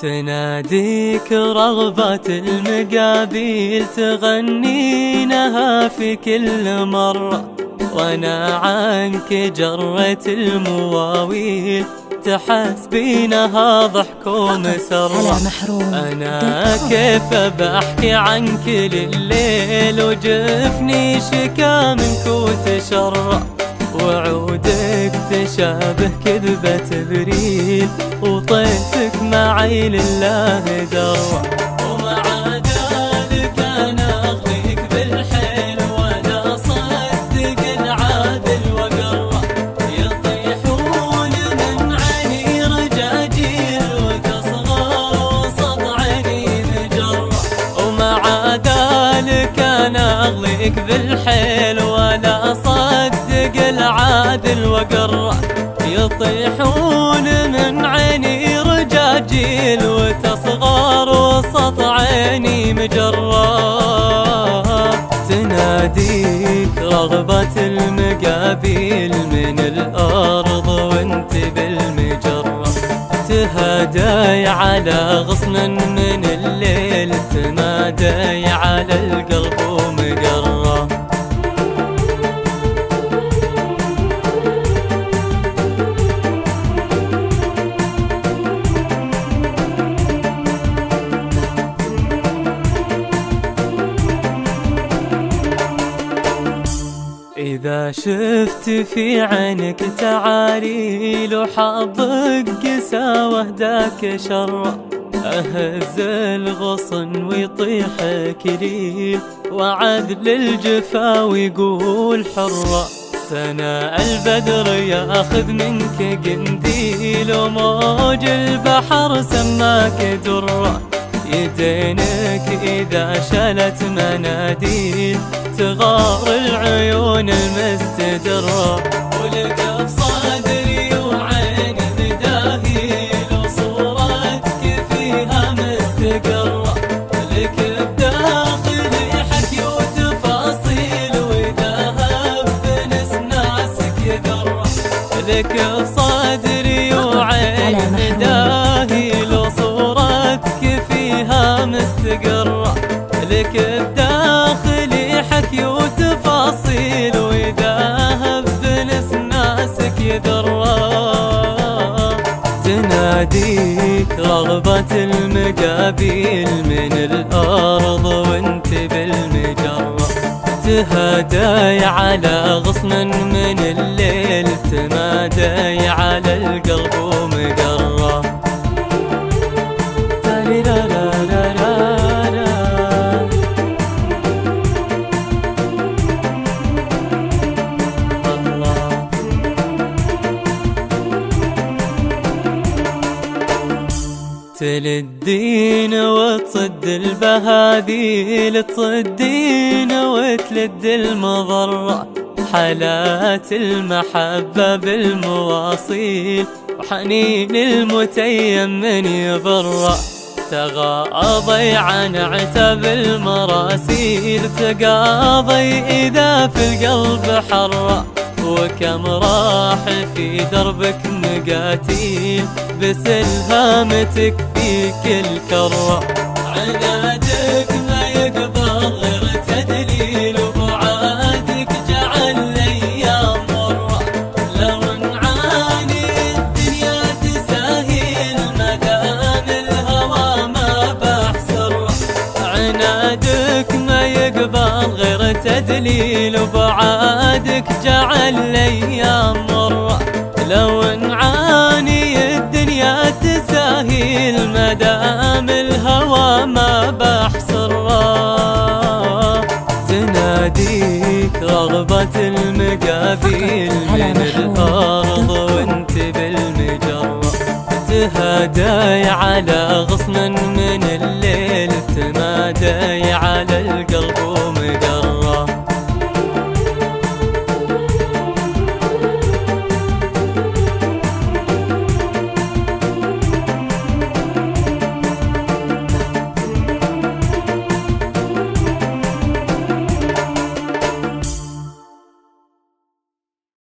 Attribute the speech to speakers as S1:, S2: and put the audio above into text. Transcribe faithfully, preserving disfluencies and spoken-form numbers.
S1: تناديك رغبة المقابيل تغنينها في كل مرة، وانا عنك جرة المواويل تحسبينها ضحك ومسرة. انا كيف بحكي عنك لليل وجفني شكا منك وتشرع، وعودك تشابه كذبة بريل وطيفك معي لله درة. ومع ذلك انا اغليك بالحيل وانا اصدق العادل وقرة، يطيحون من عيني رجاجيل وتصغر وسط عيني مجرة. ومع ذلك انا اغليك بالحيل وانا اصدق العادل وقرة، يطيحون من عيني رجاجيل وتصغر وسط عيني مجرة. تناديك رغبة المقابيل من الأرض وانت بالمجرة، تهداي على غصن من الليل تنادي على القلب ومقرة. إذا شفت في عينك تعاريل وحظك قساوة ذاك شرة، أهز الغصن ويطيح كليل وعدل الجفا ويقول حرة. سنة البدر ياخذ منك قنديل وموج البحر سماك درة، يدينك إذا شالت مناديل تغار العيون المستدرة. ولك بصدري وعيني بداهيل وصورتك فيها مستقرة، لك بداخلي حكي وتفاصيل وذهب بنس ناسك يذرة. لك بصدري وعيني بداهيل وصورتك فيها مستقرة، لك بداخلي حكي وتفاصيل وذهب بنس ناسك يذرة. تناديك رغبة المقابيل من الأرض وانت بالمجرة، تهداي على غصن من الليل تنادي على القلب ومقرة. تلدين وتصد البهاديل تصدين وتلد المضرة، حالات المحبة بالمواصيل وحنين المتيم من يبرأ. تغاضي عن عتب المراسيل تقاضي إذا في القلب حرة، وكم راح في دربك مقاتيل بسلهامتك في كل كرة. عنادك ما يقبل غير تدليل وبعادك جعل الأيام مرة، لو نعاني الدنيا تساهيل مدام الهوى ما بحسر. عنادك ما يقبل غير تدليل وبعادك جعل الأيام مرة، لو نعاني الدنيا تساهيل مدام الهوى ما بحسر. تناديك رغبة المقابيل من الأرض وانت بالمجرة، تهداي على غصن من الليل تنادي على القلب ومقرة.